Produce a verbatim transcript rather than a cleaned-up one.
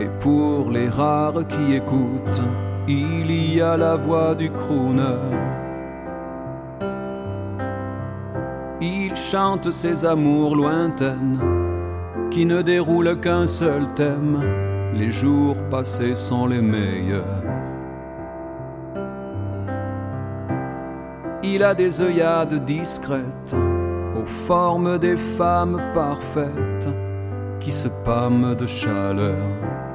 Et pour les rares qui écoutent, il y a la voix du crooner. Il chante ses amours lointaines qui ne déroulent qu'un seul thème. Les jours passés sont les meilleurs. Il a des œillades discrètes aux formes des femmes parfaites qui se pâment de chaleur.